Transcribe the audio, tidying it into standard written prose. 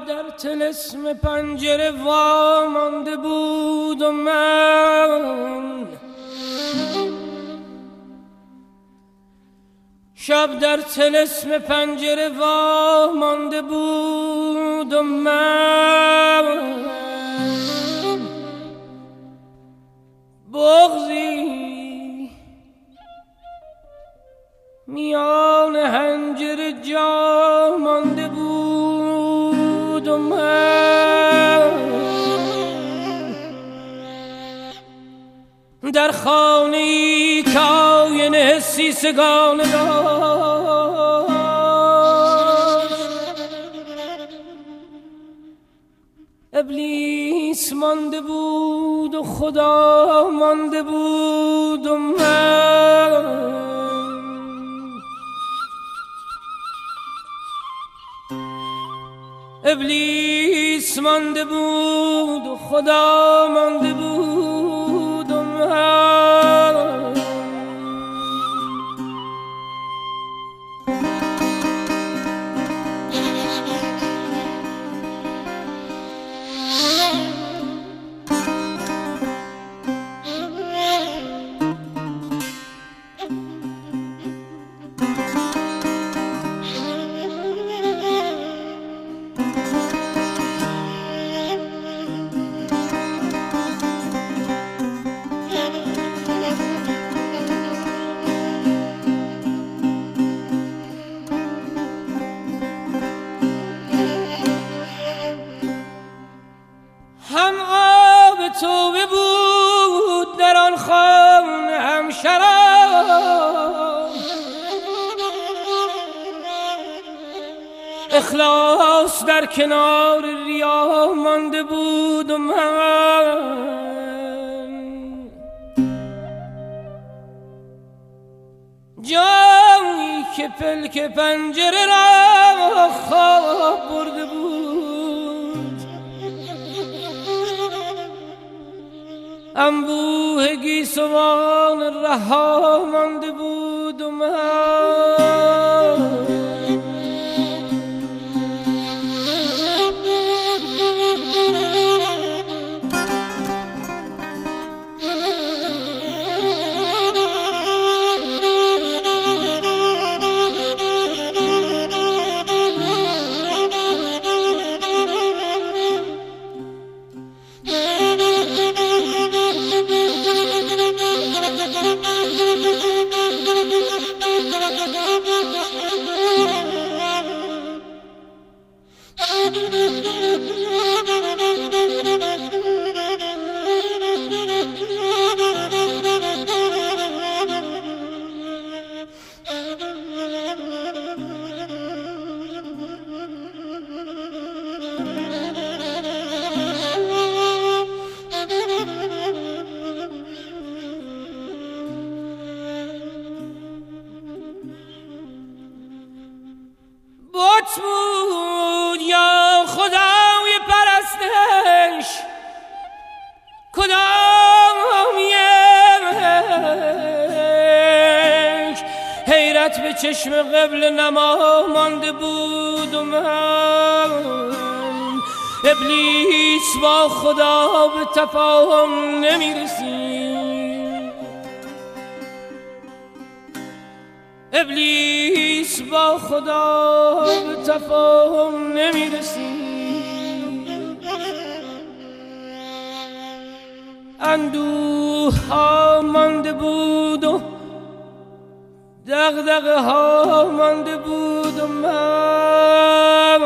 در طلسم پنجره وامانده بود و من شب در طلسم پنجره وامانده بود و من بغضی میان حنجره جا مانده بود و من در خانه‌ای که آینه حسی سگانه داشت ابلیس مانده بود و خدا مانده بود و من ابلیس مانده بود و خدا مانده بود و من هم آب توبه بود در آن خانه هم شراب اخلاص در کنار ریا مانده بود و من جایی که پلک پنجره را خواب برده بود انبوه گیسوان رها مانده بود و من بت بود یا خدای پرستش کدام یک حیرت به چشم قبل نما مانده بود و من ابلیس با خدا به تفاهم نمیرسید ابلیس با خدا به تفاهم نمیرسید اندوه ها مانده بود و دغدغه ها مانده بود و من